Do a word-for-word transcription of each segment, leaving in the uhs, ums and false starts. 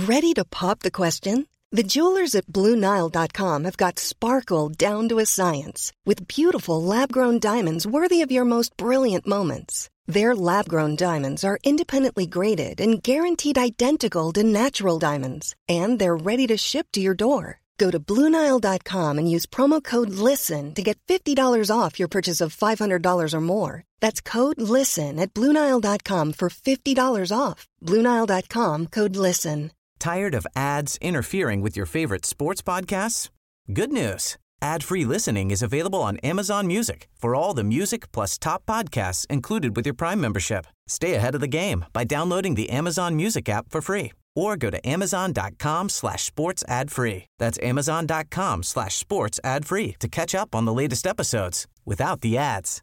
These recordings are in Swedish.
Ready to pop the question? The jewelers at Blue Nile dot com have got sparkle down to a science with beautiful lab-grown diamonds worthy of your most brilliant moments. Their lab-grown diamonds are independently graded and guaranteed identical to natural diamonds, and they're ready to ship to your door. Go to Blue Nile dot com and use promo code LISTEN to get fifty dollars off your purchase of five hundred dollars or more. That's code LISTEN at Blue Nile dot com for fifty dollars off. Blue Nile dot com, code LISTEN. Tired of ads interfering with your favorite sports podcasts? Good news. Ad-free listening is available on Amazon Music for all the music plus top podcasts included with your Prime membership. Stay ahead of the game by downloading the Amazon Music app for free or go to amazon.com slash sports ad free. That's amazon.com slash sports ad free to catch up on the latest episodes without the ads.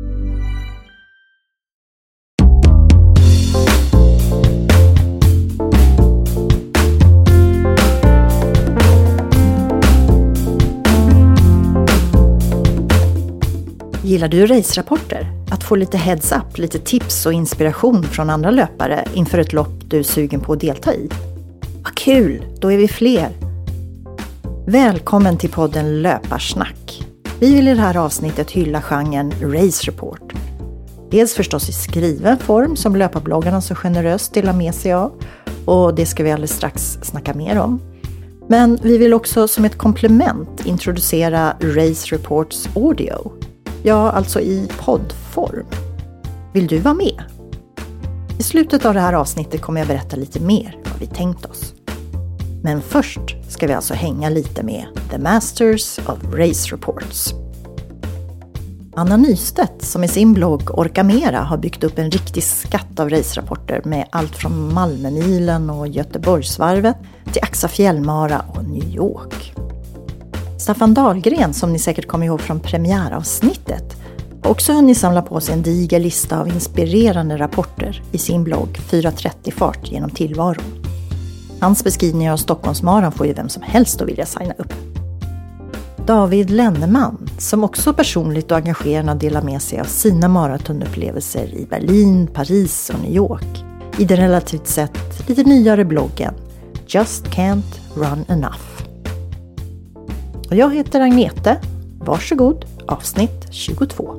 Gillar du racerapporter? Att få lite heads up, lite tips och inspiration från andra löpare inför ett lopp du är sugen på att delta i? Vad kul, då är vi fler. Välkommen till podden Löparsnack. Vi vill i det här avsnittet hylla genren Race Report. Dels förstås i skriven form som löparbloggarna så generöst delar med sig av. Och det ska vi alldeles strax snacka mer om. Men vi vill också som ett komplement introducera Race Reports audio. Ja, alltså i poddform. Vill du vara med? I slutet av det här avsnittet kommer jag berätta lite mer vad vi tänkt oss. Men först ska vi alltså hänga lite med The Masters of Race Reports. Anna Nystedt som i sin blogg Orka Mera har byggt upp en riktig skatt av racerapporter med allt från Malmömilen och Göteborgsvarvet till Axa Fjällmara och New York. Staffan Dahlgren, som ni säkert kommer ihåg från premiäravsnittet, har också hunnit samla på sig en diger lista av inspirerande rapporter i sin blogg fyra trettio fart genom tillvaron. Hans beskrivningar av Stockholmsmaran får ju vem som helst att vilja signa upp. David Lenneman, som också personligt och engagerande delar med sig av sina maratonupplevelser i Berlin, Paris och New York, i den relativt sett lite nyare bloggen Just Can't Run Enough. Och jag heter Agnete. Varsågod, avsnitt tjugotvå.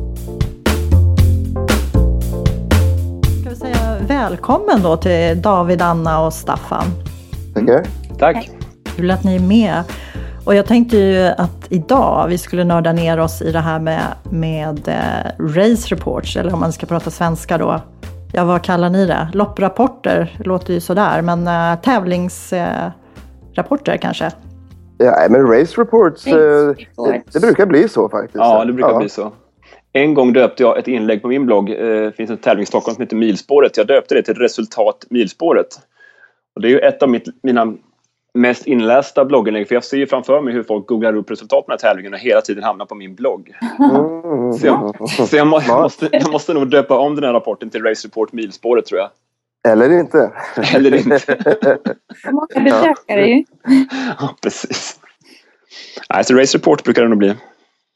Ska vi säga välkommen då till David, Anna och Staffan. Tackar. Tack. Kul att ni är med. Och jag tänkte ju att idag vi skulle nörda ner oss i det här med, med eh, race reports, eller om man ska prata svenska då. Ja, vad kallar ni det? Lopprapporter låter ju sådär, men eh, tävlingsrapporter eh, kanske? Ja, men race reports, race reports. Det, det brukar bli så faktiskt. Ja, det brukar ja. bli så. En gång döpte jag ett inlägg på min blogg. Det finns en tävling i Stockholm som heter Milspåret. Jag döpte det till Resultat Milspåret. Och det är ju ett av mitt, mina mest inlästa blogginlägg. För jag ser ju framför mig hur folk googlar upp resultat på den här tävlingen och hela tiden hamnar på min blogg. Mm. Så, jag, så jag, må, jag, måste, jag måste nog döpa om den här rapporten till Race Report Milspåret, tror jag. Eller inte. Eller inte. Många besökare ju. Ja, precis. Nej, så Race Report brukar det nog bli. Mm.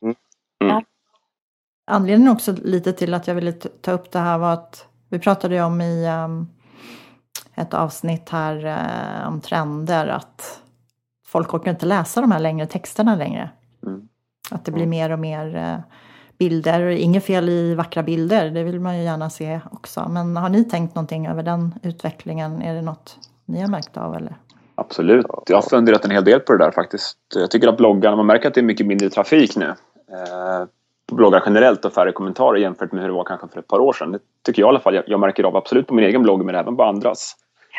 Mm. Anledningen också lite till att jag ville ta upp det här var att vi pratade ju om i um, ett avsnitt här uh, om trender att folk orkar inte läsa de här längre texterna längre. Mm. Att det blir mer och mer uh, bilder. Inget fel i vackra bilder, det vill man ju gärna se också. Men har ni tänkt någonting över den utvecklingen? Är det något ni har märkt av eller? Absolut. Jag har funderat en hel del på det där faktiskt. Jag tycker att bloggarna, man märker att det är mycket mindre trafik nu. Eh, på bloggar generellt och färre kommentarer jämfört med hur det var kanske för ett par år sedan. Det tycker jag i alla fall. Jag, jag märker av absolut på min egen blogg men även på andras.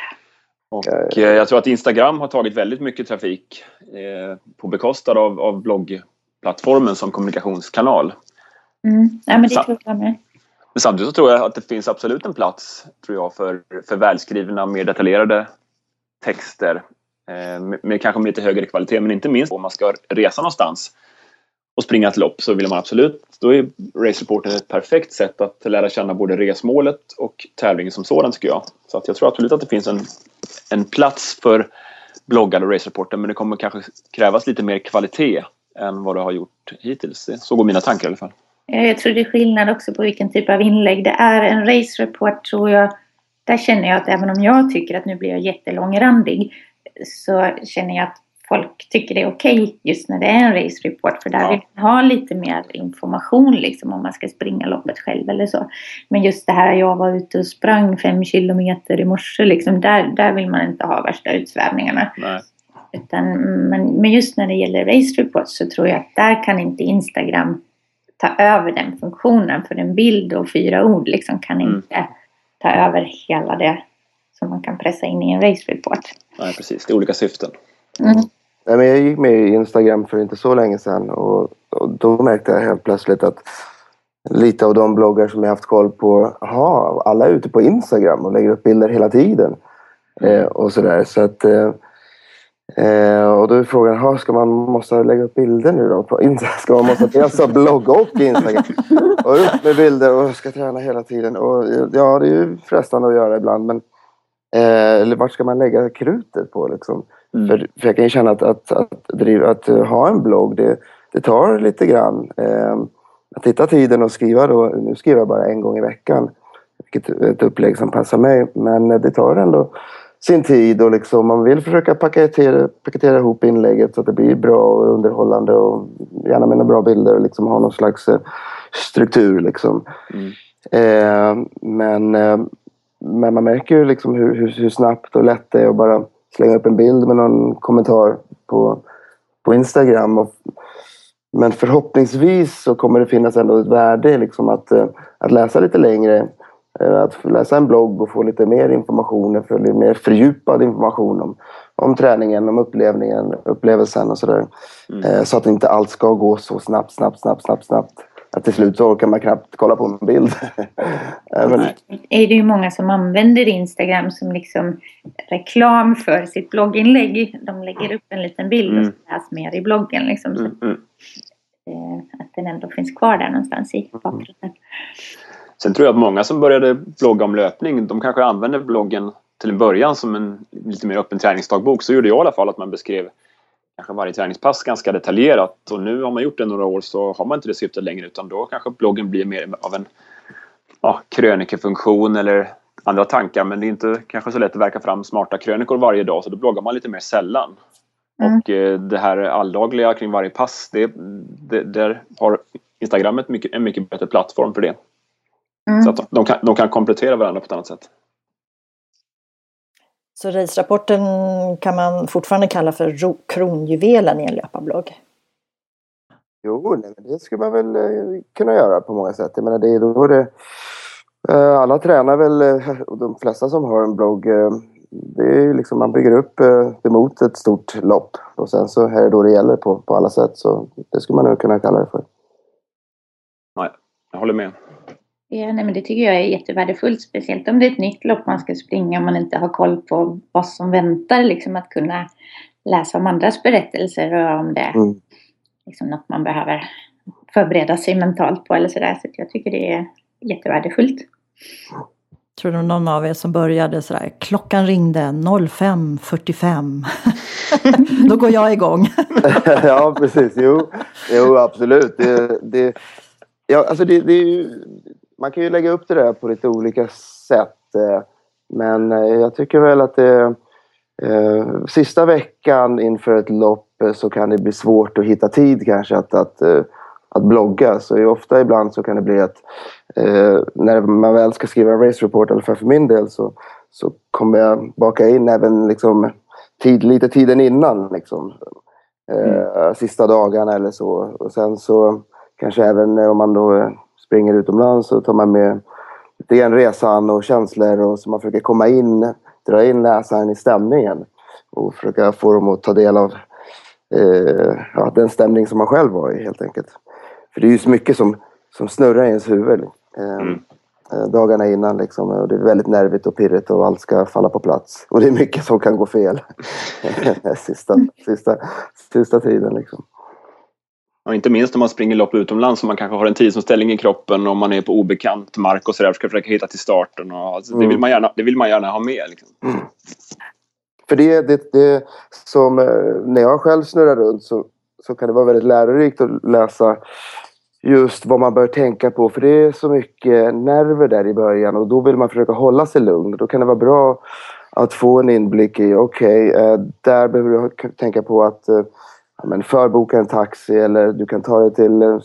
Och eh, jag tror att Instagram har tagit väldigt mycket trafik eh, på bekostnad av, av bloggplattformen som kommunikationskanal. Mm. Ja, men det tror jag med. Men samtidigt så tror jag att det finns absolut en plats, tror jag, för, för välskrivna, mer detaljerade texter eh, med, med kanske lite högre kvalitet, men inte minst om man ska resa någonstans och springa ett lopp så vill man absolut, då är Race Report ett perfekt sätt att lära känna både resmålet och tävlingen som sådan, tycker jag. Så att jag tror absolut att det finns en, en plats för bloggar och Race Reporter, men det kommer kanske krävas lite mer kvalitet än vad det har gjort hittills. Så går mina tankar i alla fall. Jag tror det är skillnad också på vilken typ av inlägg det är. En race report tror jag, där känner jag att även om jag tycker att nu blir jag jättelångrandig, så känner jag att folk tycker det är okej just när det är en race report. För där Ja. vill man ha lite mer information liksom, om man ska springa loppet själv eller så. Men just det här, jag var ute och sprang fem kilometer i morse. Liksom, där, där vill man inte ha värsta utsvävningarna. Nej. Utan, men, men just när det gäller race reports så tror jag att där kan inte Instagram ta över den funktionen. För en bild och fyra ord liksom kan Mm. inte ta över hela det som man kan pressa in i en race report. Nej, precis. Det är olika syften. Mm. Nej, men jag gick med i Instagram för inte så länge sedan. Och, och då märkte jag helt plötsligt att lite av de bloggar som jag haft koll på, aha, alla är ute på Instagram och lägger upp bilder hela tiden. Eh, och sådär. Så att... Eh, Eh, och då är frågan, ha, ska man måste lägga upp bilder nu då på Instagram? Ska man måste dels ha blogg och Instagram? Och upp med bilder och ska träna hela tiden. Och ja, det är ju frestande att göra ibland. Men eh, eller vart ska man lägga krutet på liksom? Mm. För, för jag kan ju känna att, att, att, driva, att ha en blogg, det, det tar lite grann. Eh, att hitta tiden och skriva då, nu skriver jag bara en gång i veckan. Vilket ett upplägg som passar mig. Men det tar ändå sin tid och liksom man vill försöka paketera, paketera ihop inlägget så att det blir bra och underhållande och gärna med några bra bilder och liksom ha någon slags eh, struktur liksom. Mm. Eh, men, eh, men man märker ju liksom hur, hur, hur snabbt och lätt det är att bara slänga upp en bild med någon kommentar på, på Instagram. Och, men förhoppningsvis så kommer det finnas ändå ett värde liksom att, eh, att läsa lite längre. Att läsa en blogg och få lite mer information, för lite mer fördjupad information om, om träningen, om upplevningen, upplevelsen och sådär. Mm. Så att inte allt ska gå så snabbt, snabbt, snabbt, snabbt, snabbt. Att till slut så orkar man knappt kolla på en bild. Men... är det ju många som använder Instagram som liksom reklam för sitt blogginlägg. De lägger upp en liten bild mm. och så läs mer i bloggen liksom. Så, mm. att den ändå finns kvar där någonstans i bakgrunden. Mm. Sen tror jag att många som började blogga om löpning, de kanske använde bloggen till en början som en lite mer öppen träningsdagbok. Så gjorde jag i alla fall, att man beskrev kanske varje träningspass ganska detaljerat. Och nu har man gjort det några år så har man inte det syftet längre, utan då kanske bloggen blir mer av en ja, krönikefunktion eller andra tankar. Men det är inte kanske så lätt att verka fram smarta krönikor varje dag, så då bloggar man lite mer sällan. Mm. Och eh, det här alldagliga kring varje pass, det, det, där har Instagram ett mycket, en mycket bättre plattform för det. Mm. Så att de kan, de kan komplettera varandra på ett annat sätt. Så racerapporten kan man fortfarande kalla för ro- kronjuvelen i en löparblogg? Jo, nej, det skulle man väl eh, kunna göra på många sätt. Jag menar, det är då det, eh, alla tränar väl, eh, och de flesta som har en blogg, eh, det är liksom, man bygger upp eh, emot ett stort lopp. Och sen så är det då det gäller på, på alla sätt. Så det skulle man nog kunna kalla det för. Nej, jag håller med. Ja, nej, men det tycker jag är jättevärdefullt, speciellt om det är ett nytt lopp man ska springa och man inte har koll på vad som väntar, liksom att kunna läsa om andras berättelser och om det är mm. liksom något man behöver förbereda sig mentalt på eller sådär. Så jag tycker det är jättevärdefullt. Tror du någon av er som började sådär, klockan ringde fem fyrtiofem. Då går jag igång. Ja, precis. Jo, jo absolut. Det, det, ja, alltså det, det är ju, man kan ju lägga upp det där på lite olika sätt. Men jag tycker väl att det, eh, sista veckan inför ett lopp så kan det bli svårt att hitta tid kanske att, att, att blogga. Så ofta ibland så kan det bli att eh, när man väl ska skriva en race report, eller för, för min del, så, så kommer jag baka in även liksom tid, lite tiden innan. Liksom, eh, mm. Sista dagarna eller så. Och sen så kanske även om man då springer utomlands så tar man med lite grann resan och känslor, och så man försöker komma in, dra in läsaren i stämningen och försöka få dem att ta del av eh, ja, den stämning som man själv var i helt enkelt. För det är ju så mycket som, som snurrar i ens huvud eh, mm. dagarna innan liksom, och det är väldigt nervigt och pirrigt och allt ska falla på plats. Och det är mycket som kan gå fel sista, sista, sista tiden liksom. Och inte minst om man springer lopp utomlands, så man kanske har en tidsomställning i kroppen och man är på obekant mark och sådär, ska försöka hitta till starten. Och, alltså, mm. det, vill man gärna, det vill man gärna ha med. Liksom. Mm. För det, det, det som när jag själv snurrar runt så, så kan det vara väldigt lärorikt att läsa just vad man bör tänka på. För det är så mycket nerver där i början och då vill man försöka hålla sig lugn. Då kan det vara bra att få en inblick i, okej, okay, eh, där behöver du tänka på att eh, ja, men förboka en taxi eller du kan ta dig till eh,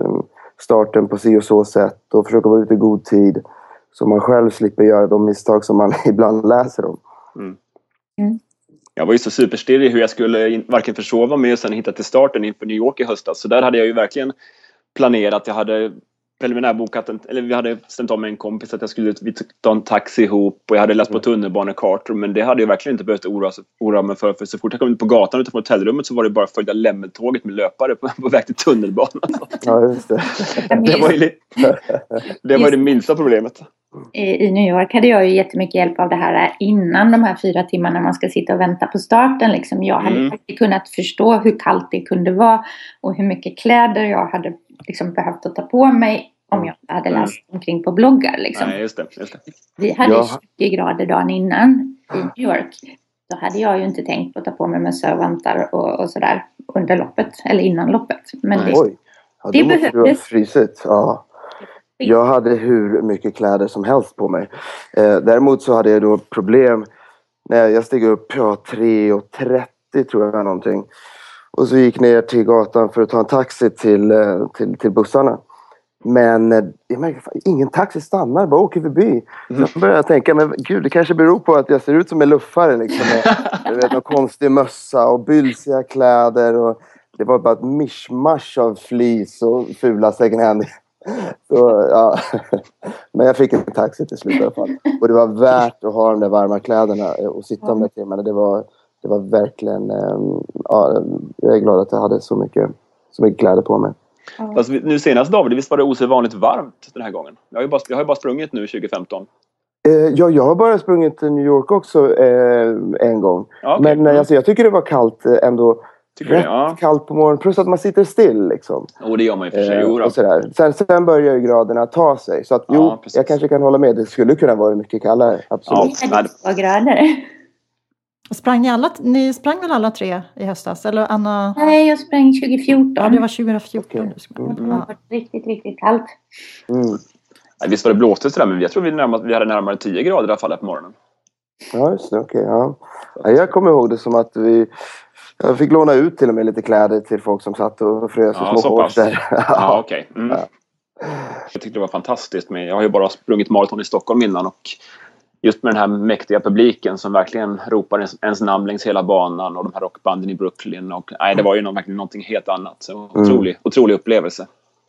starten på si och så sätt och försöka vara ute i god tid så man själv slipper göra de misstag som man ibland läser om. Mm. Mm. Jag var ju så superstirrig hur jag skulle varken försova mig och sen hitta till starten inför New York i höstas. Så där hade jag ju verkligen planerat. Jag hade preliminärbokat, en, eller vi hade stämt om med en kompis att jag skulle ta en taxi ihop och jag hade läst på tunnelbanekartor, men det hade jag verkligen inte behövt oroa, oroa mig för, för så fort jag kom ut på gatan utanför hotellrummet så var det bara att följa lämmeltåget med löpare på, på väg till tunnelbanan. Ja, just det. Det var ju det, var ju det minsta problemet. I New York hade jag ju jättemycket hjälp av det här innan de här fyra timmarna man ska sitta och vänta på starten. Liksom jag hade mm. inte kunnat förstå hur kallt det kunde vara och hur mycket kläder jag hade liksom behövt att ta på mig om jag hade läst mm. omkring på bloggar. Liksom. Nej, just det, just det. Vi hade ja. tjugo grader dagen innan i New York. Då hade jag ju inte tänkt på att ta på mig mössa och vantar och, och sådär under loppet eller innan loppet. Men det, Oj, ja, det måste du ha frysit. Ja. Jag hade hur mycket kläder som helst på mig. Eh, däremot så hade jag då problem när jag steg upp ja, tre och trettio tror jag någonting. Och så gick ner till gatan för att ta en taxi till, till, till bussarna. Men jag märker, ingen taxi stannar, bara åker förbi. Mm. Så började jag tänka, men gud, det kanske beror på att jag ser ut som en luffare. Liksom, med, jag vet, någon konstig mössa och bylsiga kläder. Och det var bara ett mishmash av flis och fula second hand. Så, ja. Men jag fick en taxi till slut i alla fall. Och det var värt att ha de där varma kläderna och sitta mm. med timmarna. Det var, det var verkligen... Ja, jag är glad att jag hade så mycket, så mycket kläder på mig. Mm. Alltså, nu senast David, visst var det osedvanligt varmt den här gången? Jag har ju bara, jag har ju bara sprungit nu tjugo femton. Eh, ja, jag har bara sprungit till New York också eh, en gång. Okay. Men mm. alltså, jag tycker det var kallt ändå. Tycker rätt det, ja. Kallt på morgonen. Plus att man sitter still liksom. Och det gör man ju för sig. Eh, och sådär. Sen, sen börjar ju graderna ta sig. Så att jo, ja, jag kanske kan hålla med. Det skulle kunna vara mycket kallare. Absolut. Ja, det var grader. Sprang ni alla, ni sprang väl alla tre i höstas? Eller Anna? Nej, jag sprang tjugo fjorton. Ja, det var tjugo fjorton. Okay. Mm. Det var riktigt, riktigt kallt. Mm. Nej, visst var det blåsigt sådär, men jag tror vi, närmast, vi hade närmare tio grader i alla fall på morgonen. Ja, just det. Okej, okay, ja. Ja, jag kommer ihåg det som att vi... Jag fick låna ut till och med lite kläder till folk som satt och frös ja, och små hårs där. Ja, okej. Okay. Mm. Ja. Jag tyckte det var fantastiskt. Med, jag har ju bara sprungit maraton i Stockholm innan och just med den här mäktiga publiken som verkligen ropar ens, ens namn längs hela banan och de här rockbanden i Brooklyn. Och, nej, det var ju någon, verkligen någonting helt annat. Så mm. otrolig, otrolig upplevelse.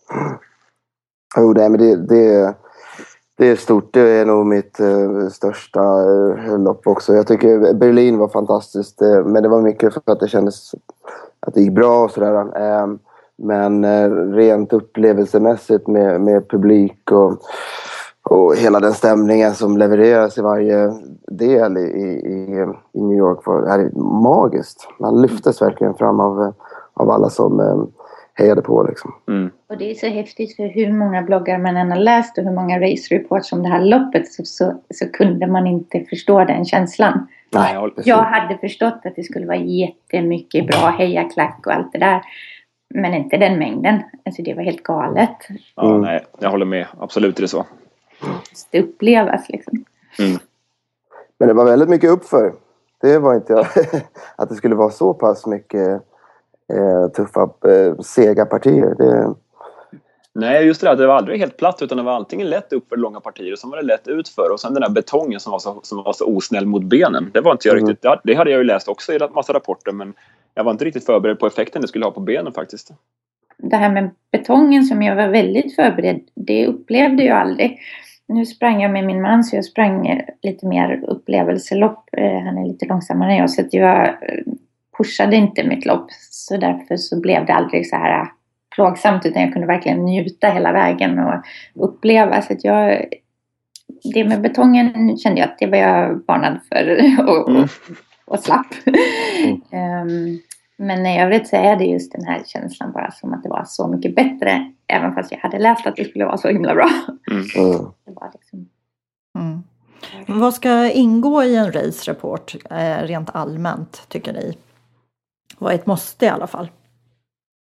Jo, oh, nej, men det, det, det är stort. Det är nog mitt uh, största uh, lopp också. Jag tycker Berlin var fantastiskt. Uh, men det var mycket för att det kändes att det gick bra och sådär. Uh, men uh, rent upplevelsemässigt med, med publik och, och hela den stämningen som levereras i varje del i, i, i New York var är magiskt. Man lyftes verkligen fram av, av alla som uh, hejade på liksom. Mm. Och det är så häftigt för hur många bloggar man än har läst och hur många race reports om det här loppet så, så, så kunde man inte förstå den känslan. Nej, jag hade förstått att det skulle vara jättemycket bra hejaklack och allt det där. Men inte den mängden. Alltså det var helt galet. Ja, mm. nej, jag håller med. Absolut är det så. Det upplevas liksom. Mm. Men det var väldigt mycket uppför. Det var inte jag. Att det skulle vara så pass mycket eh, tuffa, eh, sega partier. Det... Nej, just det där. Det var aldrig helt platt utan det var antingen lätt upp för långa partier och sen var det lätt utför. Och sen den där betongen som var så, som var så osnäll mot benen. Det var inte jag mm. riktigt. Det hade jag ju läst också i en massa rapporter, men jag var inte riktigt förberedd på effekten det skulle ha på benen faktiskt. Det här med betongen som jag var väldigt förberedd, det upplevde jag aldrig. Nu sprang jag med min man så jag sprang lite mer upplevelselopp. Han är lite långsammare än jag så att jag pushade inte mitt lopp. Så därför så blev det aldrig så här plågsamt utan jag kunde verkligen njuta hela vägen och uppleva. Så att jag, det med betongen kände jag att det var jag varnad för och, och, och slapp. Mm. um, Men i övrigt så är det just den här känslan bara som att det var så mycket bättre. Även fast jag hade läst att det skulle vara så himla bra. Mm. Det var liksom... mm. Vad ska ingå i en race-rapport eh, rent allmänt tycker ni? Vad är ett måste i alla fall?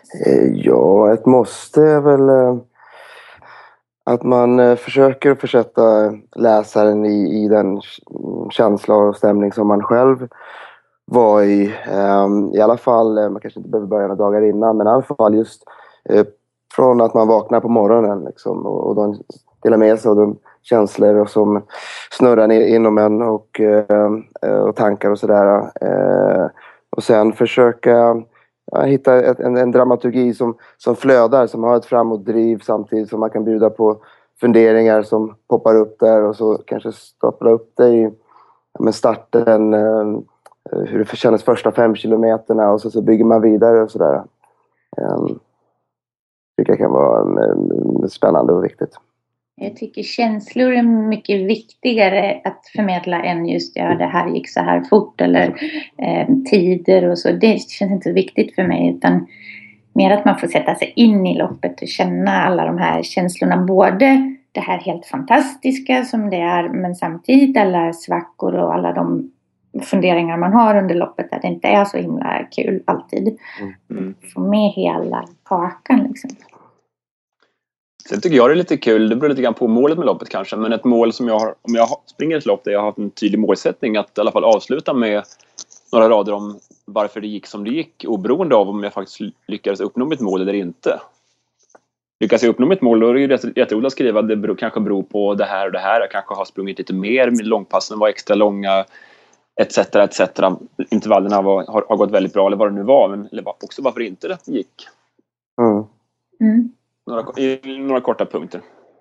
Ja, ett måste är väl att man försöker försätta läsaren i, i den känsla och stämning som man själv var i. I alla fall, man kanske inte behöver börja några dagar innan, men i alla fall just från att man vaknar på morgonen liksom, och, och de delar med sig av de känslor som snurrar inom en och, och tankar och sådär. Och sen försöka ja, hitta ett, en, en dramaturgi som, som flödar, som har ett framåtdriv samtidigt som man kan bjuda på funderingar som poppar upp där och så kanske stapla upp det i ja, starten, eh, hur det kändes första fem kilometerna och så, så bygger man vidare och sådär. Eh, tycker jag kan vara eh, spännande och viktigt. Jag tycker känslor är mycket viktigare att förmedla än just ja, det här gick så här fort eller eh, tider och så. Det känns inte så viktigt för mig, utan mer att man får sätta sig in i loppet och känna alla de här känslorna. Både det här helt fantastiska som det är, men samtidigt alla svackor och alla de funderingar man har under loppet att det inte är så himla kul alltid. Mm. Få med hela kakan liksom. Sen tycker jag det är lite kul, det beror lite grann på målet med loppet kanske, men ett mål som jag har, om jag springer ett lopp där jag har haft en tydlig målsättning att i alla fall avsluta med några rader om varför det gick som det gick, oberoende av om jag faktiskt lyckades uppnå mitt mål eller inte. Lyckas jag uppnå mitt mål, då är det ju jätteroligt att skriva att det beror, kanske beror på det här och det här, jag kanske har sprungit lite mer, min långpassen var extra långa, etc, et cetera. Intervallerna var, har, har gått väldigt bra, eller vad det nu var, men eller också varför inte det gick. Mm. Mm. Några, i några korta punkter.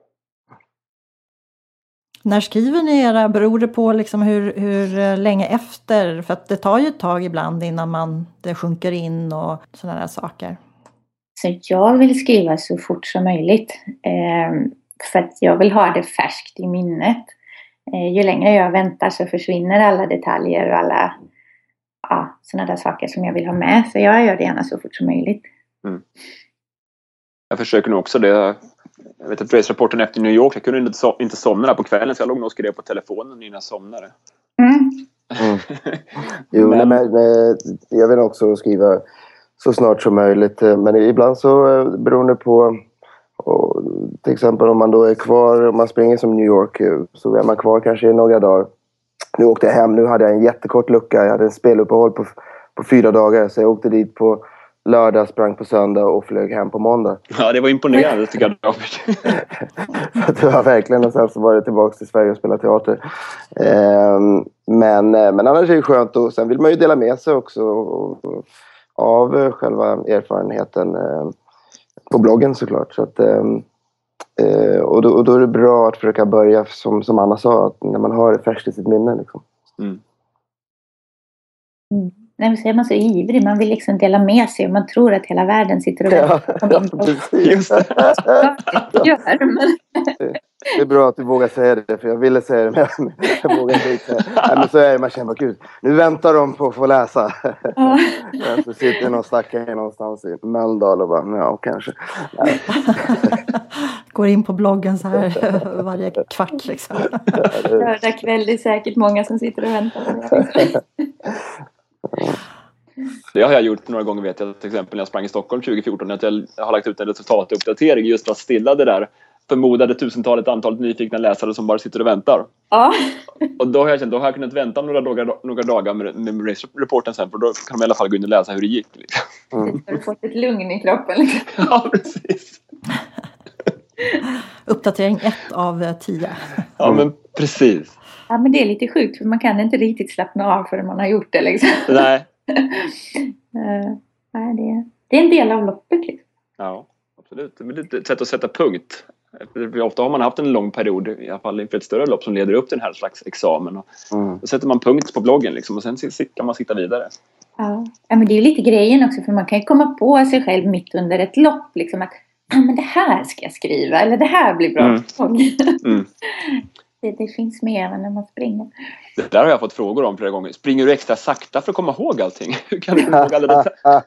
När skriver ni era? Beror det på liksom hur, hur länge efter? För att det tar ju ett tag ibland innan man, det sjunker in och sådana där saker. Så jag vill skriva så fort som möjligt. Eh, för att jag vill ha det färskt i minnet. Eh, ju längre jag väntar så försvinner alla detaljer och alla ja, sådana där saker som jag vill ha med. Så jag gör det gärna så fort som möjligt. Mm. Jag försöker nog också det. Jag vet att race-rapporten efter New York, jag kunde inte, so- inte somna där på kvällen, så jag låg nog och skrev på telefonen innan jag somnade. Mm. Mm. Jo, men, men, jag vill också skriva så snart som möjligt. Men ibland så beror det på, och, till exempel om man då är kvar, om man springer som New York, så är man kvar kanske i några dagar. Nu åkte jag hem, nu hade jag en jättekort lucka. Jag hade en speluppehåll på, på fyra dagar, så jag åkte dit på lördag, sprang på söndag och flög hem på måndag. Ja, det var imponerande tycker jag, David. Det var verkligen, och sen så var det tillbaka till Sverige och spela teater. Um, men, men annars är det skönt, och sen vill man ju dela med sig också av själva erfarenheten uh, på bloggen såklart. Så att, um, uh, och, då, och då är det bra att försöka börja som, som Anna sa, att när man har det färskt i sitt minne. Liksom. Mm. Mm. Nej, så är man så ivrig, man vill liksom dela med sig och man tror att hela världen sitter och väntar på min på. Just det. Gör, men... Det är bra att du vågar säga det, för jag ville säga det, men jag vågar inte säga. Nej, men så är det, man känner bara, gud, nu väntar de på att få läsa. Ja. Så sitter någon stackare någonstans i Mölndal och bara, ja, kanske. Nej. Går in på bloggen så här varje kvart liksom. Lördag kväll, det är säkert många som sitter och väntar på det. Det har jag gjort några gånger, vet jag, till exempel när jag sprang i Stockholm tjugo fjorton, att jag har lagt ut en resultatuppdatering just för att stilla det där förmodade tusentalet antalet nyfikna läsare som bara sitter och väntar. Ja. Och då har jag känt, då har jag kunnat vänta några dagar, några dagar med, med race-reporten sen, för då kan de i alla fall gå in och läsa hur det gick. Liksom. Mm. Har du fått ett lugn i kroppen? Liksom. Ja, precis. Uppdatering ett av tio. Ja, men precis. Ja, men det är lite sjukt, för man kan inte riktigt slappna av förrän man har gjort det. Liksom. Nej. uh, nej, det, är, det är en del av loppet. Liksom. Ja, absolut. Det är ett sätt att sätta punkt. Ofta har man haft en lång period, i alla fall inför ett större lopp, som leder upp till den här slags examen. Och mm. Då sätter man punkt på bloggen liksom, och sen kan man sitta vidare. Ja. Ja, men det är lite grejen också, för man kan ju komma på sig själv mitt under ett lopp. Liksom, att ah, men det här ska jag skriva, eller det här blir bra. Mm. Mm. Det, det finns med även när man springer. Det där har jag fått frågor om flera gånger. Springer du extra sakta för att komma ihåg allting? Hur kan du komma ihåg alla detaljer?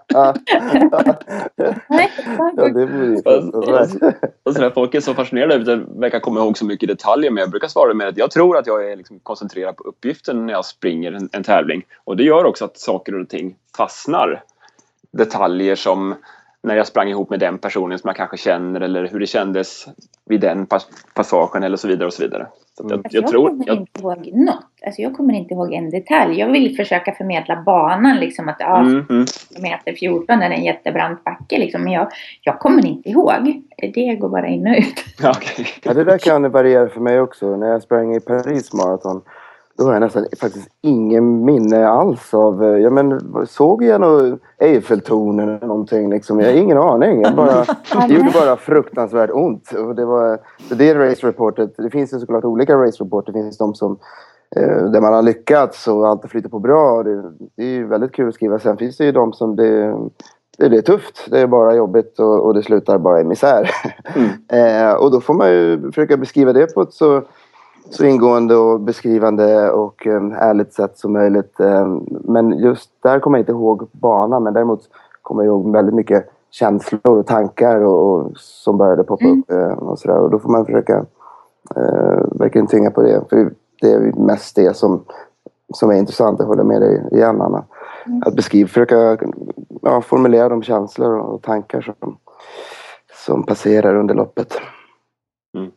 Ja, det blir och så där, folk är så fascinerade över att jag verkar komma ihåg så mycket detaljer, men jag brukar svara med att jag tror att jag är liksom koncentrerad på uppgiften när jag springer en, en tävling. Och det gör också att saker och ting fastnar. Detaljer som när jag sprang ihop med den personen som jag kanske känner, eller hur det kändes vid den pass- passagen eller så vidare och så vidare. Så att jag, alltså, jag, jag tror kommer jag, inte ihåg något. Alltså, jag kommer inte ihåg en detalj. Jag vill försöka förmedla banan liksom, att ja, mm, mm. kilometer fjorton är en jättebrant backe liksom. Men jag, jag kommer inte ihåg. Det går bara in och ut. Ja, okay. Ja, det där kan variera för mig också. När jag sprang i Paris maraton, då har jag nästan faktiskt ingen minne alls av... Jag men, såg jag någon Eiffeltornen eller någonting liksom. Jag har ingen aning. Jag bara, det gjorde bara fruktansvärt ont. Och det var, så det race reportet, det finns ju såklart olika race reporter. Det finns de som, eh, där man har lyckats och allt flyter på bra. Det, det är ju väldigt kul att skriva. Sen finns det ju de som det... Det, det är tufft, det är bara jobbigt och, och det slutar bara i misär. Mm. eh, och då får man ju försöka beskriva det på ett så... så ingående och beskrivande och um, ärligt sätt som möjligt. Um, men just där kommer jag inte ihåg banan, men däremot kommer jag ihåg väldigt mycket känslor och tankar och, och som började poppa mm. upp uh, och sådär. Och då får man försöka uh, verkligen tynga på det. För det är mest det som, som är intressant. Jag håller med dig igen, Anna. Mm. Att beskriva, försöka ja, formulera de känslor och tankar som, som passerar under loppet. Mm.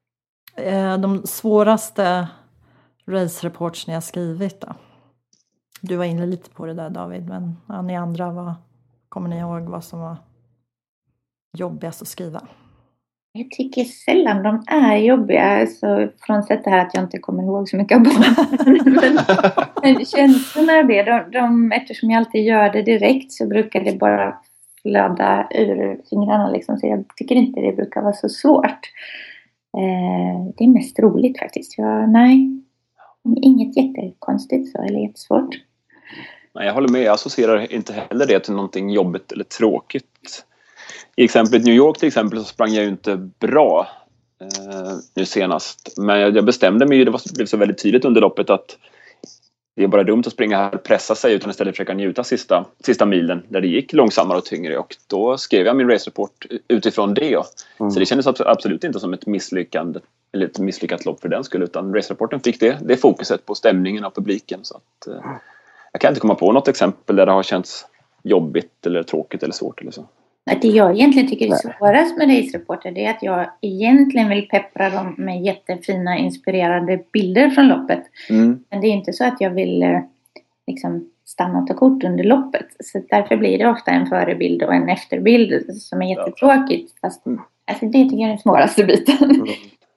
De svåraste race-reports ni har skrivit då? Du var inne lite på det där, David, men ja, ni andra, vad, kommer ni ihåg vad som var jobbigast att skriva? Jag tycker sällan de är jobbiga, så frånsett det här att jag inte kommer ihåg så mycket av barnen. Men känslorna av det, de, de, eftersom jag alltid gör det direkt så brukar det bara flöda ur fingrarna liksom, så jag tycker inte det brukar vara så svårt. Det är mest roligt faktiskt. Jag, nej, inget jättekonstigt så, eller jättesvårt. Nej, jag håller med. Jag associerar inte heller det till någonting jobbigt eller tråkigt. I exemplet New York till exempel så sprang jag ju inte bra eh, nu senast. Men jag, jag bestämde mig ju, det var, det blev så väldigt tydligt under loppet att det är bara dumt att springa här och pressa sig utan istället försöka njuta sista, sista milen där det gick långsammare och tyngre. Och då skrev jag min race-report utifrån det. Mm. Så det kändes absolut inte som ett misslyckande eller ett misslyckat lopp för den skull, utan race-rapporten fick det, det fokuset på stämningen av publiken. Så att, eh, jag kan inte komma på något exempel där det har känts jobbigt eller tråkigt eller svårt eller så. Det jag egentligen tycker är svårast med race-reporter, det är att jag egentligen vill peppra dem med jättefina inspirerande bilder från loppet. Mm. Men det är inte så att jag vill liksom stanna och ta kort under loppet. Så därför blir det ofta en förebild och en efterbild som är jättetråkigt. Fast mm. alltså, det tycker jag är den svåraste biten. Mm.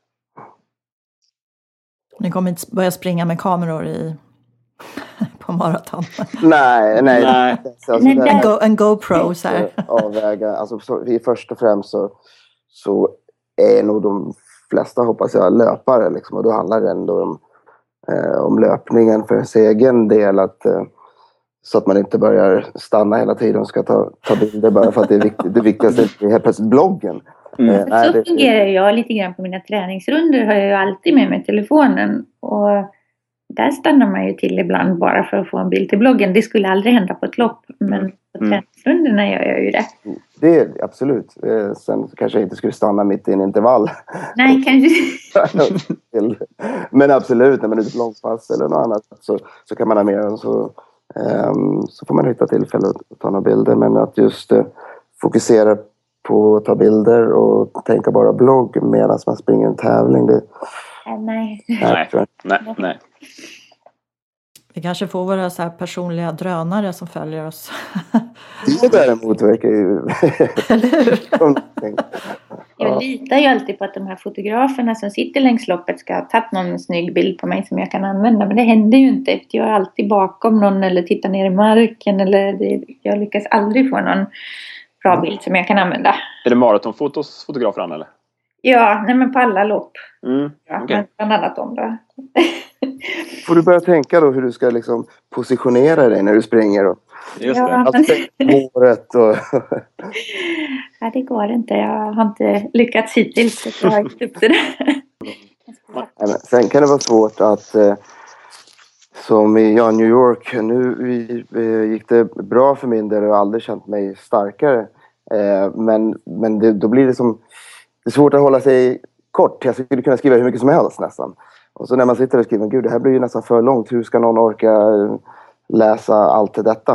Ni kommer inte börja springa med kameror i... på maraton. Nej, nej. nej. Alltså, en, Go, en GoPro så här. Avväga. Alltså, så, först och främst så, så är nog de flesta, hoppas jag, löpare. Liksom, och då handlar det ändå om, eh, om löpningen för ens egen del. Att, eh, så att man inte börjar stanna hela tiden och ska ta, ta bilder bara för att det är viktigt. Det viktigaste är helt plötsligt bloggen. Mm. Eh, nej, så det, fungerar jag lite grann på mina träningsrunder. Har jag ju alltid med mig telefonen. Och där stannar man ju till ibland bara för att få en bild till bloggen. Det skulle aldrig hända på ett lopp. Men på mm. träningsrunderna gör jag ju det. Det är absolut. Sen kanske jag inte skulle stanna mitt i en intervall. Nej, kanske. Men absolut, när man är ute på långpass eller något annat så, så kan man ha med den. Så, um, så får man hitta tillfälle att ta några bilder. Men att just uh, fokusera på att ta bilder och tänka bara blogg medan man springer en tävling. Det, äh, nej. Nej, nej, nej. Vi kanske får våra så här personliga drönare som följer oss. Det däremot verkar ju... Eller hur? Jag litar ju alltid på att de här fotograferna som sitter längs loppet ska ha tagit någon snygg bild på mig som jag kan använda. Men det händer ju inte. Jag är alltid bakom någon eller tittar ner i marken. Eller det, jag lyckas aldrig få någon bra bild som jag kan använda. Är det maratonfotos fotografer an, eller? Ja, nej men på alla lopp. Mm, ja, okay. Bland annat om då. Får du börja tänka då hur du ska liksom positionera dig när du springer då? Just det. Ja, alltså, håret och... ja, det går inte. Jag har inte lyckats hittills. Så jag har inte upp det där. Sen kan det vara svårt att eh, som i ja, New York, nu vi, vi gick det bra för min del och jag har aldrig känt mig starkare. Eh, men men det, då blir det som det är svårt att hålla sig kort. Jag skulle kunna skriva hur mycket som helst nästan. Och så när man sitter och skriver, gud det här blir ju nästan för långt. Hur ska någon orka läsa allt till detta?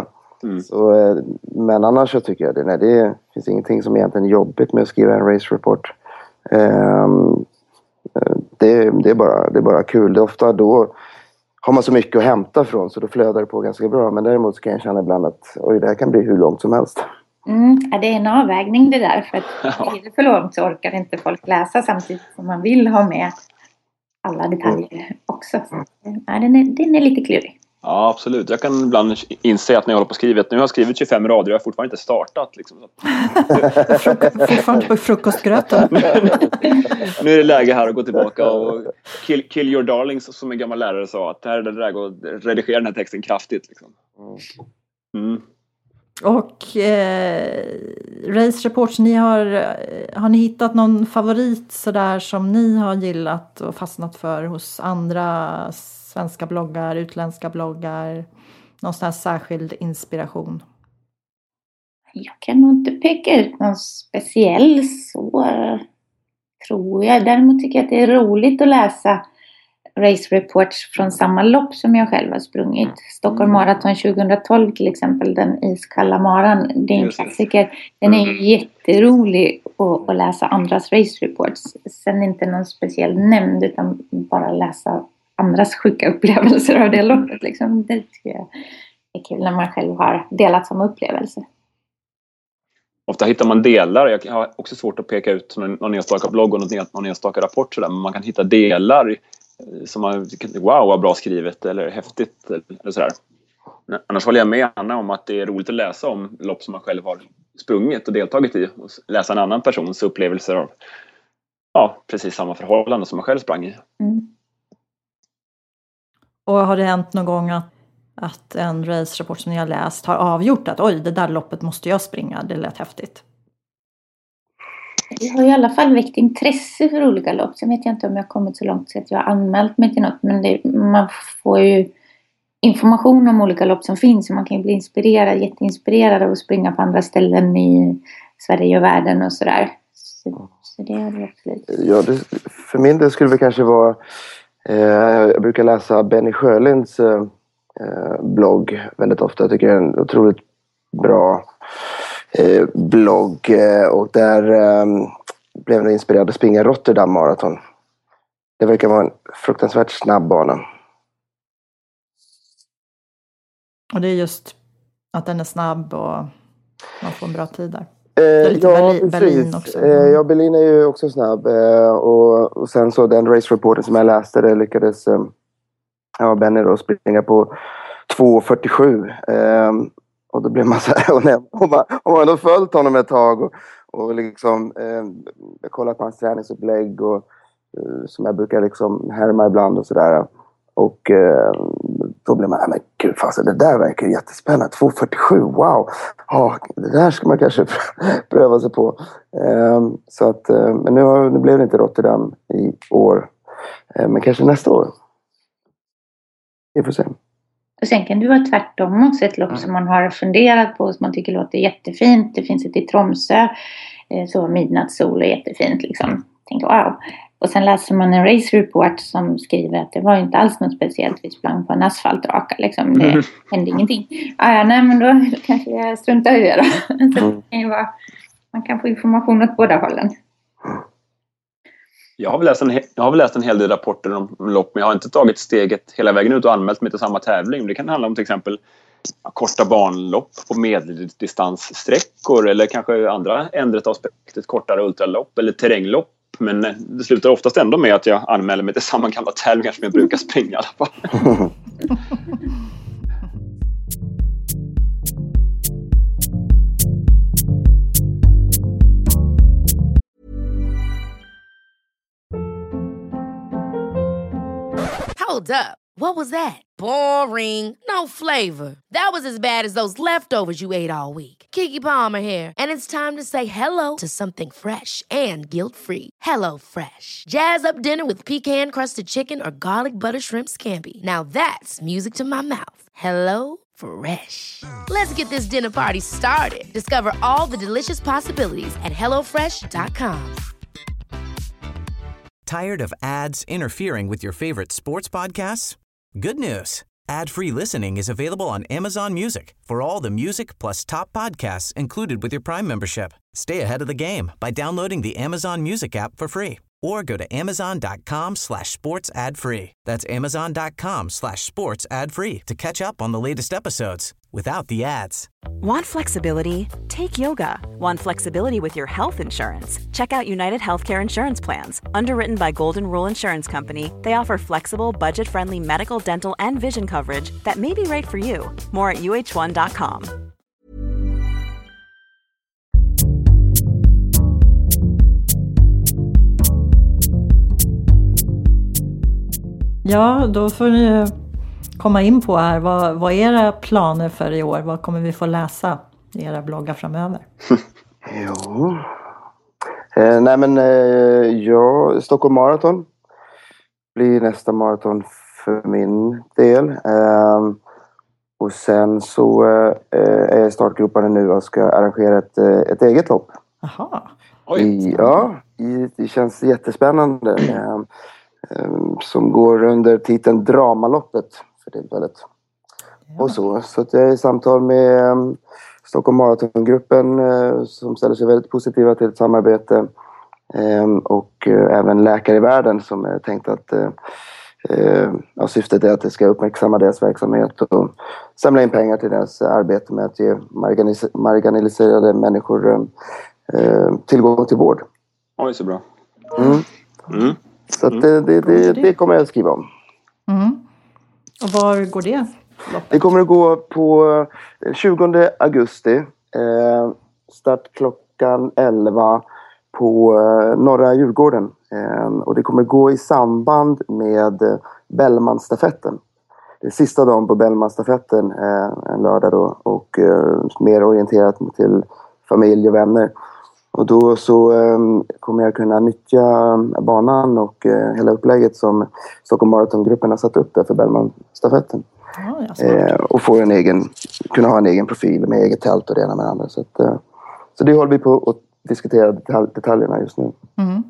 Mm. Så, men annars så tycker jag det, nej, det finns ingenting som egentligen är jobbigt med att skriva en race report. Um, det, det, är bara, det är bara kul. Det är ofta då har man så mycket att hämta från så då flödar det på ganska bra. Men däremot så kan jag känna ibland att oj, det här kan bli hur långt som helst. Mm, ja, det är en avvägning det där. För att är det för långt så orkar inte folk läsa samtidigt som man vill ha med alla detaljer mm. också. Så, ja, den, är, den är lite klurig. Ja, absolut. Jag kan ibland inse att när jag håller på skrivet, nu har jag skrivit tjugofem rader och jag har fortfarande inte startat. Liksom. Fortfarande på frukostgröten. Nu är det läge här att gå tillbaka och kill, kill your darlings, som en gammal lärare sa. Att här är det läge att redigera den här texten kraftigt. Liksom. Mm. Och eh, Race Reports, ni har, har ni hittat någon favorit sådär som ni har gillat och fastnat för hos andra svenska bloggar, utländska bloggar? Någon sån här särskild inspiration? Jag kan nog inte peka ut någon speciell så, tror jag. Däremot tycker jag att det är roligt att läsa race reports från samma lopp som jag själv har sprungit. Stockholm Marathon tjugohundratolv till exempel, den iskalla maran. Det är en klassiker. Den är ju jätterolig att, att läsa andras race reports. Sen inte någon speciell nämnd utan bara läsa andras sjuka upplevelser av det loppet. Liksom. Det tycker jag är kul när man själv har delat samma upplevelse. Ofta hittar man delar. Jag har också svårt att peka ut någon enstaka blogg och någon enstaka rapport. Sådär. Men man kan hitta delar som man tycker, wow, vad bra skrivet eller häftigt eller sådär. Annars håller jag med Anna om att det är roligt att läsa om lopp som man själv har sprungit och deltagit i och läsa en annan persons upplevelser av ja, precis samma förhållande som man själv sprang i. Mm. Och har det hänt någon gång att, att en race-rapport som ni har läst har avgjort att oj, det där loppet måste jag springa, det lät häftigt? Jag har i alla fall väckt intresse för olika lopp. Sen vet jag inte om jag har kommit så långt så att jag har anmält mig till något. Men det, man får ju information om olika lopp som finns. Och man kan ju bli inspirerad, jätteinspirerad av att springa på andra ställen i Sverige och världen och sådär. Så, så det är det absolut. Ja, det, för min del skulle det kanske vara... Eh, jag brukar läsa Benny Sjölinds eh, blogg väldigt ofta. Jag tycker det är en otroligt bra... Eh, blogg eh, och där eh, blev jag inspirerad att springa Rotterdam Marathon. Det verkar vara en fruktansvärt snabb bana. Och det är just att den är snabb och man får en bra tid där. Eh, det är lite ja, Berlin, precis. Berlin också. Eh, ja, Berlin är ju också snabb. Eh, och, och sen så den race-reporten som jag läste, det lyckades eh, ja, Benny då springa på två fyrtiosju. Eh, Och då blev man så här, och, när, och, man, och man har följt honom ett tag och, och liksom eh, kollat på hans träningsupplägg och eh, som jag brukar liksom härma ibland och sådär. Och eh, då blev man, nej men gud fast det där verkar jättespännande, två fyrtiosju, wow! Ja, det där ska man kanske pröva sig på. Eh, så att, eh, men nu, har, nu blev det inte Rotterdam i år, eh, men kanske nästa år. Vi får se. Och sen kan det vara tvärtom också, ett lopp mm. som man har funderat på, som man tycker låter jättefint. Det finns ett i Tromsö, så midnattssol är jättefint liksom. Tänker wow. Och sen läser man en race report som skriver att det var inte alls något speciellt. Vi sprang på en asfaltraka liksom. Det mm. hände ingenting. Ah, ja, nej men då kanske jag struntar i det då. Så det kan ju vara, man kan få information åt båda hållen. Jag har väl läst en, jag har väl läst en hel del rapporter om lopp, men jag har inte tagit steget hela vägen ut och anmält mig till samma tävling. Det kan handla om till exempel ja, korta banlopp på medeldistanssträckor eller kanske andra ändret av spektret, kortare ultralopp eller terränglopp. Men det slutar oftast ändå med att jag anmäler mig till samma gamla tävlingar som jag brukar springa i alla fall. Hold up. What was that? Boring. No flavor. That was as bad as those leftovers you ate all week. Keke Palmer here. And it's time to say hello to something fresh and guilt-free. Hello Fresh. Jazz up dinner with pecan-crusted chicken or garlic butter shrimp scampi. Now that's music to my mouth. Hello Fresh. Let's get this dinner party started. Discover all the delicious possibilities at hello fresh dot com. Tired of ads interfering with your favorite sports podcasts? Good news. Ad-free listening is available on Amazon Music for all the music plus top podcasts included with your Prime membership. Stay ahead of the game by downloading the Amazon Music app for free or go to amazon.com slash sports ad free. That's amazon.com slash sports ad free to catch up on the latest episodes without the ads. Want flexibility? Take yoga. Want flexibility with your health insurance? Check out United Healthcare Insurance Plans. Underwritten by Golden Rule Insurance Company, they offer flexible, budget-friendly medical, dental, and vision coverage that may be right for you. More at u h one dot com. Ja, då får ni komma in på här. Vad, vad är era planer för i år? Vad kommer vi få läsa i era bloggar framöver? Jo. Eh, nej men eh, ja, Stockholm Marathon blir nästa maraton för min del. Eh, och sen så eh, är jag i startgroparna nu och ska arrangera ett, ett eget lopp. Jaha. I, ja, i, det känns jättespännande. Eh, som går under titeln Dramaloppet för tillfället. Ja. Och så, så att jag är i samtal med um, Stockholm Marathongruppen uh, som ställer sig väldigt positiva till ett samarbete um, och uh, även Läkare i världen som är tänkt att uh, uh, ja, syftet är att det ska uppmärksamma deras verksamhet och samla in pengar till deras arbete med att ge marginalis- marginaliserade människor uh, uh, tillgång till vård. Oj, så bra. Mm. Mm. Så att det, det, det, det kommer jag att skriva om. Mm. Och var går det? Det kommer att gå på tjugonde augusti. Eh, start klockan elva på eh, Norra Djurgården. Eh, och det kommer att gå i samband med eh, Bellmanstafetten. Det är sista dagen på Bellmanstafetten, eh, en lördag då. Och eh, mer orienterat till familj och vänner. Och då så um, kommer jag kunna nyttja banan och uh, hela upplägget som Stockholm Marathongruppen har satt upp där för Bellmanstafetten. Ja, ja, eh, och få en egen, kunna ha en egen profil med eget tält och det ena med andra. Så, att, uh, så det håller vi på att diskutera detalj, detaljerna just nu. Mm.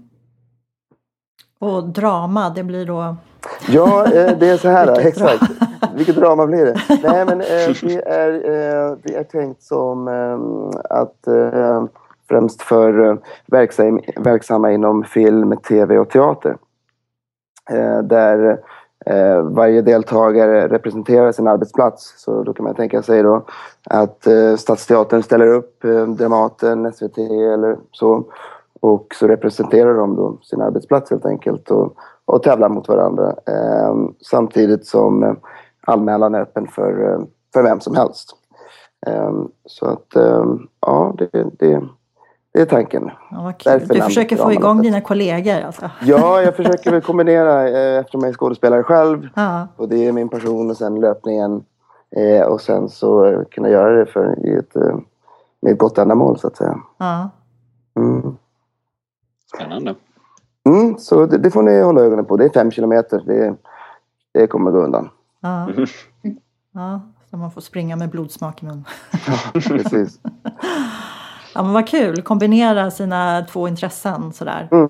Och drama, det blir då... Ja, eh, det är så här. Exakt. Vilket drama blir det? Nej, men eh, det, är, eh, det är tänkt som eh, att... Eh, främst för verksam, verksamma inom film, tv och teater. Eh, där eh, varje deltagare representerar sin arbetsplats. Så då kan man tänka sig då att eh, Stadsteatern ställer upp eh, Dramaten, S V T eller så. Och så representerar de då sin arbetsplats helt enkelt och, och tävlar mot varandra. Eh, samtidigt som eh, anmälan är öppen för, eh, för vem som helst. Eh, så att, eh, ja, det... det Det är tanken. Ja, vad kul. Du försöker få igång dina kollegor alltså. Ja, jag försöker väl kombinera eh, eftersom jag är skådespelare själv. Ja. Och det är min passion och sen löpningen. Eh, och sen så eh, kunna göra det för i ett, eh, med ett gott ändamål så att säga. Ja. Mm. Spännande. Mm, så det, det får ni hålla ögonen på. Det är fem kilometer. Det, det kommer gå undan. Ja. Ja, så man får springa med blodsmak i mun. Ja, precis. Ja, men vad kul. Kombinera sina två intressen sådär. Mm.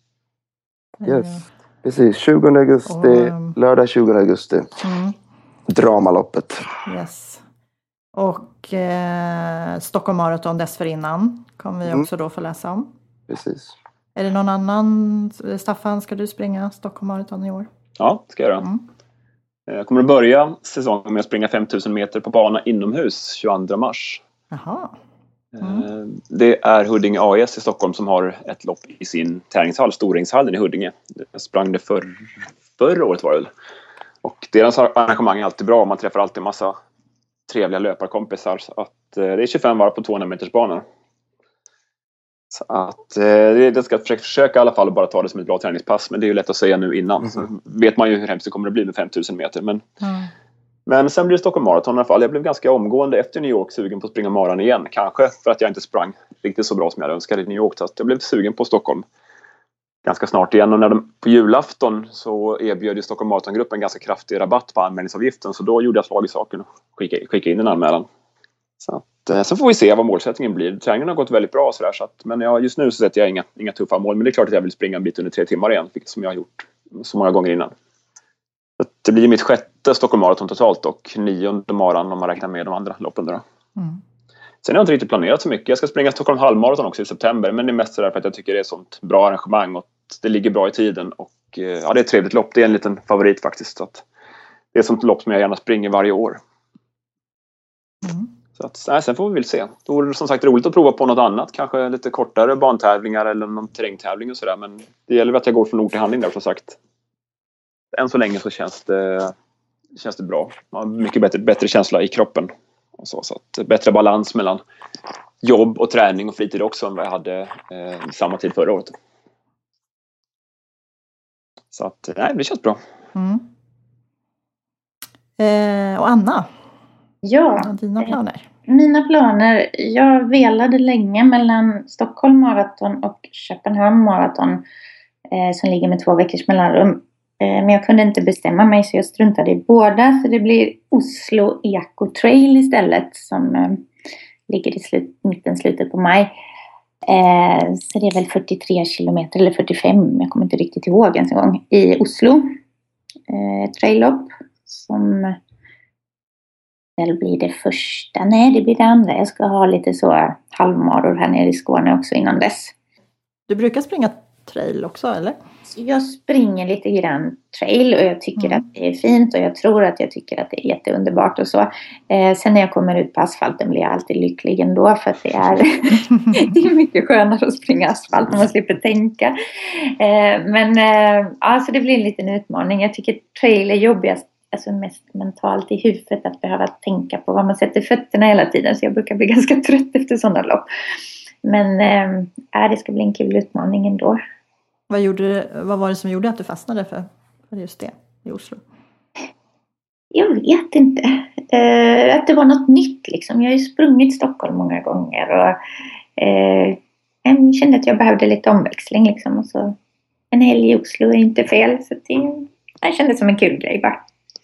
Yes. Precis. tjugonde augusti. Och, lördag tjugonde augusti. Mm. Dramaloppet. Yes. Och eh, Stockholm Marathon dessförinnan kommer vi Mm. också då få läsa om. Precis. Är det någon annan? Staffan, ska du springa Stockholm Marathon i år? Ja, det ska jag göra. Mm. Jag kommer att börja säsongen med att springa fem tusen meter på bana inomhus tjugoandra mars. Jaha. Mm. Det är Huddinge A S i Stockholm som har ett lopp i sin tävlingshall, Storängshallen i Huddinge. Jag sprang det för, förra året var det väl. Och deras arrangemang är alltid bra. Man träffar alltid en massa trevliga löparkompisar. Så att, det är tjugofem varv på tvåhundra meters banor. Så att det ska försöka, försöka i alla fall bara ta det som ett bra träningspass. Men det är ju lätt att säga nu innan. Mm. Så vet man ju hur hemskt det kommer att bli med fem tusen meter. Men, mm. men sen blir det Stockholm Marathon i alla fall. Jag blev ganska omgående efter New York sugen på att springa maran igen. Kanske för att jag inte sprang riktigt så bra som jag önskade i New York. Så att jag blev sugen på Stockholm ganska snart igen. Och när de, på julafton så erbjöd ju Stockholm Marathongruppen ganska kraftig rabatt på anmälningsavgiften. Så då gjorde jag slag i saken och skickade, skickade in en anmälan. Så, att, så får vi se vad målsättningen blir. Träningen har gått väldigt bra sådär, så att, men ja, just nu så sätter jag inga, inga tuffa mål. Men det är klart att jag vill springa en bit under tre timmar igen, som jag har gjort så många gånger innan. Det blir mitt sjätte Stockholm Marathon totalt och nionde maran om man räknar med de andra loppen. Då. Mm. Sen har jag inte riktigt planerat så mycket. Jag ska springa Stockholm halvmaraton också i september, men det är mest därför att jag tycker det är ett sånt bra arrangemang och det ligger bra i tiden. Och ja, det är ett trevligt lopp. Det är en liten favorit faktiskt. Så att det är ett sånt lopp som jag gärna springer varje år. Mm. Så att, nej, sen får vi väl se. Det vore som sagt roligt att prova på något annat. Kanske lite kortare bantävlingar eller någon terrängtävling och sådär. Men det gäller att jag går från ord till handling där som sagt. Än så länge så känns det, känns det bra. Man har mycket bättre, bättre känsla i kroppen. Och så, så att bättre balans mellan jobb och träning och fritid också än vad jag hade eh, samma tid förra året. Så att, nej, det känns bra. Mm. Eh, och Anna? Ja. Dina planer? Mina planer, jag velade länge mellan Stockholm Marathon och Köpenhamn Marathon eh, som ligger med två veckors mellanrum. Eh, men jag kunde inte bestämma mig så jag struntade i båda. Så det blir Oslo Eco Trail istället som eh, ligger i slut, mitten, slutet på maj. Eh, så det är väl fyrtiotre kilometer eller fyrtiofem, jag kommer inte riktigt ihåg ens en gång, i Oslo. Eh, trail-lopp som... Eller blir det första? Nej, det blir det andra. Jag ska ha lite så halvmaror här nere i Skåne också innan dess. Du brukar springa trail också, eller? Jag springer lite grann trail och jag tycker mm. att det är fint och jag tror att jag tycker att det är jätteunderbart och så. Eh, sen när jag kommer ut på asfalten blir jag alltid lycklig ändå för att det är, det är mycket skönare att springa asfalt när man slipper tänka. Eh, men eh, alltså det blir en liten utmaning. Jag tycker trail är jobbigast. Alltså mest mentalt i huvudet att behöva tänka på vad man sätter fötterna hela tiden. Så jag brukar bli ganska trött efter sådana lopp. Men äh, det ska bli en kul utmaning ändå. Vad, gjorde, vad var det som gjorde att du fastnade för, för just det i Oslo? Jag vet inte. Uh, att det var något nytt liksom. Jag har ju sprungit Stockholm många gånger. Och uh, jag kände att jag behövde lite omväxling liksom. Och så en helg i Oslo är inte fel. Så det, jag kände det som en kul grej bara.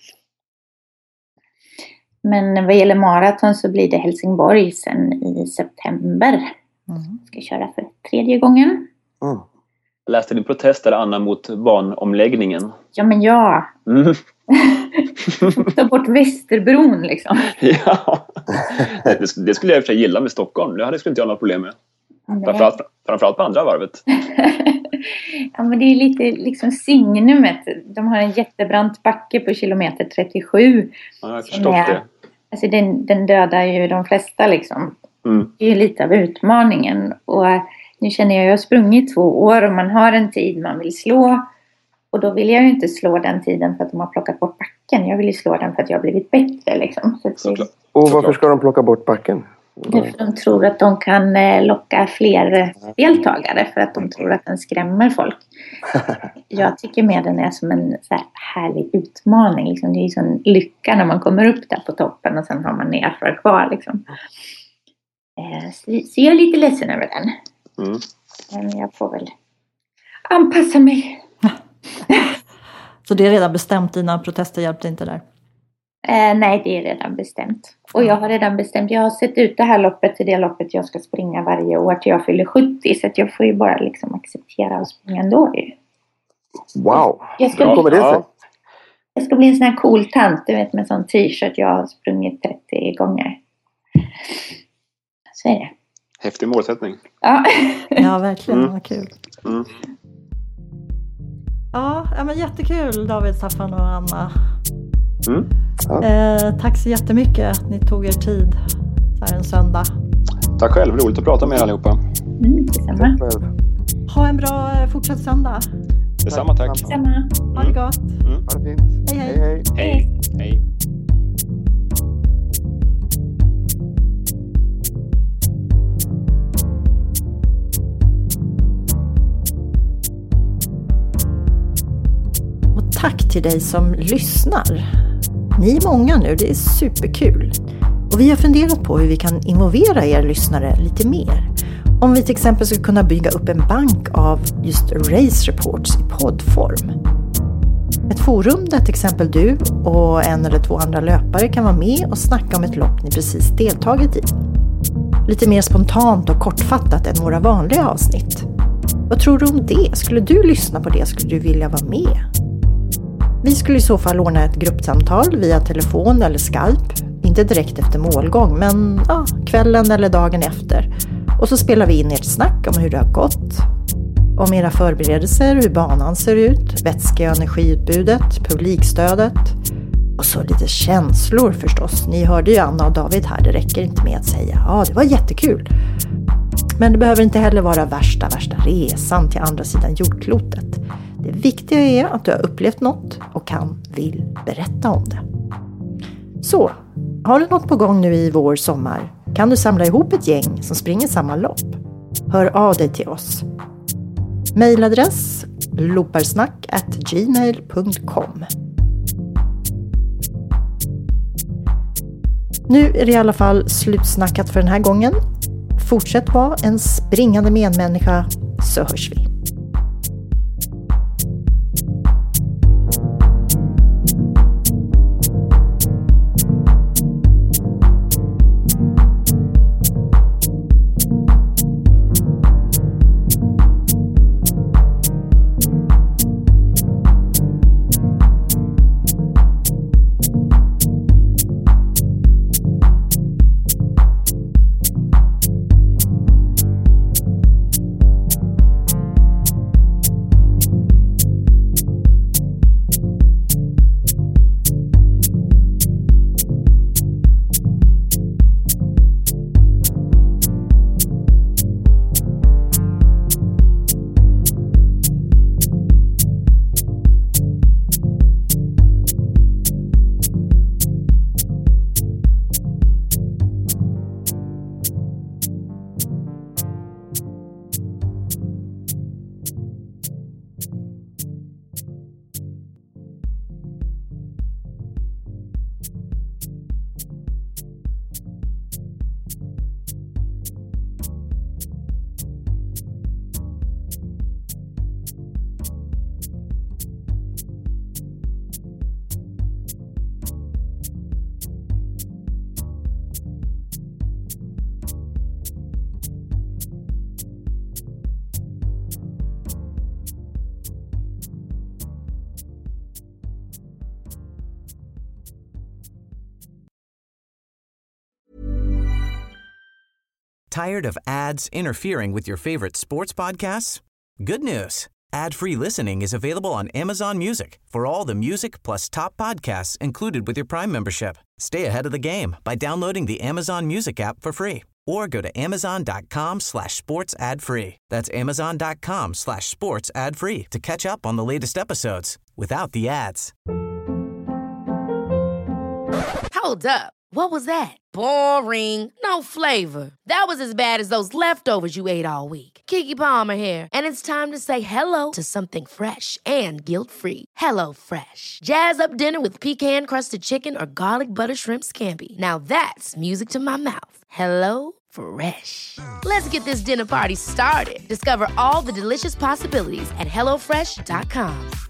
Men vad gäller maraton så blir det Helsingborg sen i september. Mm. Jag ska köra för tredje gången. Mm. Jag läste din protest där, Anna, mot banomläggningen. Ja, men ja. Mm. Ta bort Västerbron liksom. Ja, det, det skulle jag i och för sig gilla med Stockholm. Det hade skulle inte jag några problem med. Framförallt, framförallt på andra varvet. Ja, men det är lite liksom signumet. De har en jättebrant backe på kilometer trettiosju. Ja, jag har förstått är, det. Alltså den, den dödar ju de flesta liksom. Mm. Det är ju lite av utmaningen. Och nu känner jag att jag har sprungit två år och man har en tid man vill slå. Och då vill jag ju inte slå den tiden för att de har plockat bort backen. Jag vill ju slå den för att jag har blivit bättre liksom. Så Såklart. Och varför ska de plocka bort backen? Därför de tror att de kan locka fler deltagare för att de tror att den skrämmer folk. Jag tycker mer den är som en så här härlig utmaning. Liksom. Det är ju sån lycka när man kommer upp där på toppen och sen har man nerför kvar. Liksom. Så jag är lite ledsen över den. Mm. Men jag får väl anpassa mig. Så det är redan bestämt, dina protester hjälpte inte där? Eh, nej, det är redan bestämt. Och jag har redan bestämt, jag har sett ut det här loppet till det loppet jag ska springa varje år till jag fyller sjuttio. Så att jag får ju bara liksom acceptera att springa ändå. Wow, jag ska, hur kommer det sig? Jag ska bli en sån här cool tant, du vet, med sån t-shirt jag har sprungit trettio gånger. Så är det. Häftig målsättning. Ja, ja verkligen, mm. vad kul. Mm. Ja, ja, men jättekul David, Staffan och Anna. Mm. Ja. Eh, tack så jättemycket att ni tog er tid så här en söndag. Tack själv, roligt att prata med er allihopa. Mm, detsamma. Ha en bra eh, fortsatt söndag. Detsamma, tack. Detsamma. Ha det gott. Mm. Ha det fint. Hej, hej. Hej, hej. Hej. Hej. Tack till dig som lyssnar. Ni är många nu, det är superkul. Och vi har funderat på hur vi kan involvera er lyssnare lite mer. Om vi till exempel skulle kunna bygga upp en bank av just race reports i poddform. Ett forum där till exempel du och en eller två andra löpare kan vara med och snacka om ett lopp ni precis deltagit i. Lite mer spontant och kortfattat än våra vanliga avsnitt. Vad tror du om det? Skulle du lyssna på det? Skulle du vilja vara med? Vi skulle i så fall ordna ett gruppsamtal via telefon eller Skype. Inte direkt efter målgång, men ja, kvällen eller dagen efter. Och så spelar vi in ert snack om hur det har gått. Om era förberedelser, hur banan ser ut, vätske- och energiutbudet, publikstödet. Och så lite känslor förstås. Ni hörde ju Anna och David här, det räcker inte med att säga ja, det var jättekul. Men det behöver inte heller vara värsta, värsta resan till andra sidan jordklotet. Det viktiga är att du har upplevt något och kan, vill berätta om det. Så, har du något på gång nu i vår sommar kan du samla ihop ett gäng som springer samma lopp. Hör av dig till oss. Mailadress looparsnack at gmail punkt com. Nu är det i alla fall slutsnackat för den här gången. Fortsätt vara en springande medmänniska så hörs vi. Tired of ads interfering with your favorite sports podcasts? Good news. Ad-free listening is available on Amazon Music for all the music plus top podcasts included with your Prime membership. Stay ahead of the game by downloading the Amazon Music app for free or go to amazon.com slash sports ad free. That's amazon.com slash sports ad free to catch up on the latest episodes without the ads. Hold up. What was that? Boring. No flavor. That was as bad as those leftovers you ate all week. Keke Palmer here, and it's time to say hello to something fresh and guilt-free. Hello Fresh. Jazz up dinner with pecan-crusted chicken or garlic butter shrimp scampi. Now that's music to my mouth. Hello Fresh. Let's get this dinner party started. Discover all the delicious possibilities at hello fresh dot com.